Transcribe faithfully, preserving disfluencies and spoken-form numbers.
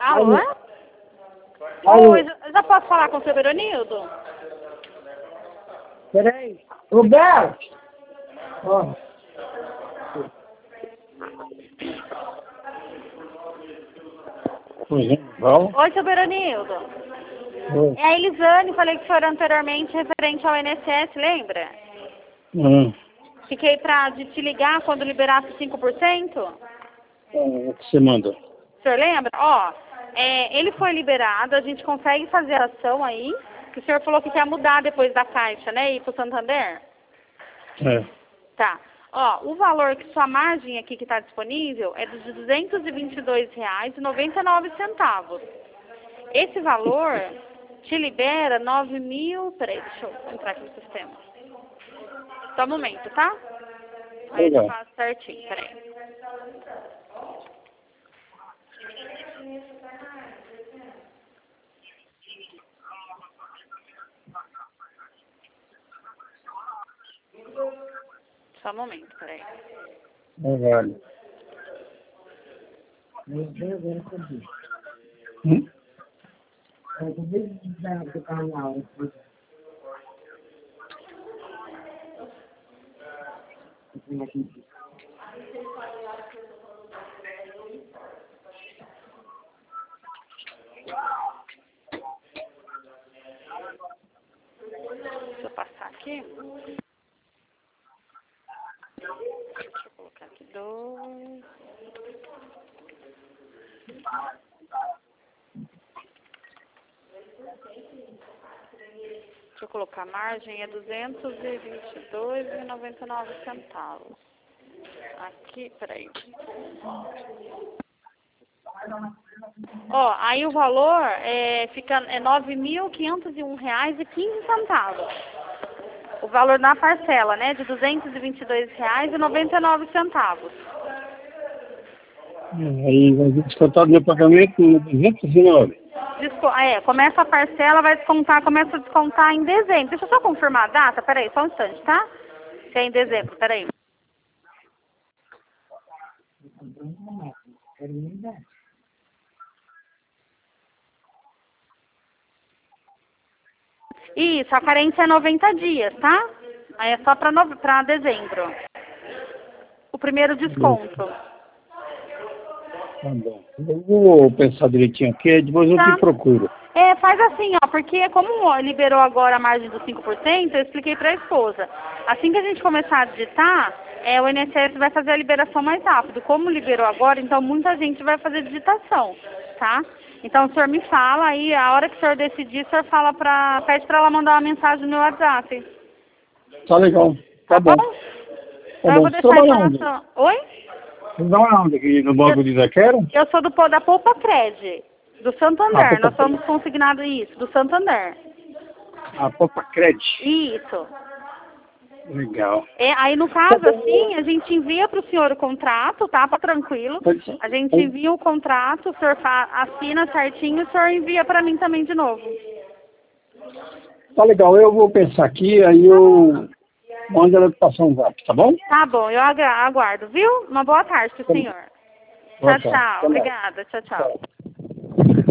Alô? Alô? Oi, já já posso falar com o seu Veronildo? Peraí. Roberto! Ó. Pois é, Val? Oi, seu Veronildo. Oi. É a Elisane, falei que o senhor anteriormente referente ao I N S S, lembra? Hum. Fiquei pra de te ligar quando liberasse cinco por cento. O que você manda? O senhor lembra? Ó, é, ele foi liberado, a gente consegue fazer a ação aí, que o senhor falou que quer mudar depois da Caixa, né, e ir pro Santander? É. Tá. Ó, o valor que sua margem aqui que está disponível é de duzentos e vinte e dois reais e noventa e nove centavos. Esse valor te libera nove mil... Peraí, deixa eu entrar aqui no sistema. Só um momento, tá? Aí eu te Legal. faço certinho, peraí. Só um momento, peraí. É vale. Meu Deus, eu não sabia. Hum? Eu acabei de dar do canal. Deixa eu passar aqui. Deixa eu colocar aqui dois. Deixa eu colocar a margem, é duzentos e vinte e dois reais e noventa e nove centavos. Aqui, peraí. Ó, aí o valor é, fica, é nove mil quinhentos e um reais e quinze centavos. O valor na parcela, né, de duzentos e vinte e dois reais e noventa e nove centavos. Aí vai descontar do meu pagamento duzentos e nove. Desco é, começa a parcela, vai descontar, começa a descontar em dezembro. Deixa eu só confirmar a data, peraí, só um instante, tá? Se é em dezembro, peraí. Isso, a carência é noventa dias, tá? Aí é só pra, nove... pra dezembro. O primeiro desconto. Tá bom. Eu vou pensar direitinho aqui, depois eu Tá. te procuro. É, faz assim, ó, porque como liberou agora a margem dos cinco por cento, eu expliquei pra esposa. Assim que a gente começar a digitar, é, o I N S S vai fazer a liberação mais rápido. Como liberou agora, então muita gente vai fazer digitação, tá? Então o senhor me fala aí, a hora que o senhor decidir, o senhor fala pra, pede pra ela mandar uma mensagem no WhatsApp. Tá legal. Tá, Tá bom. bom? Tá Então eu bom. vou Você deixar a trabalha onde? informação. Oi? Você trabalha onde? Aqui no Banco de Zaquero? Eu sou do, da Poupa Cred, do Santander. Ah, Poupa Nós somos consignados isso, do Santander. A Poupa Cred. Isso. Legal. É, aí, no caso, assim, a gente envia para o senhor o contrato, tá? Tá tranquilo. A gente envia o contrato, o senhor fa- assina certinho, o senhor envia para mim também de novo. Tá legal. Eu vou pensar aqui, aí eu mando ela passar um zap, tá bom? Tá bom, eu agra- aguardo, viu? Uma boa tarde pro senhor. Boa Tchau, tarde. tchau. Até mais. Obrigada. Tchau, tchau.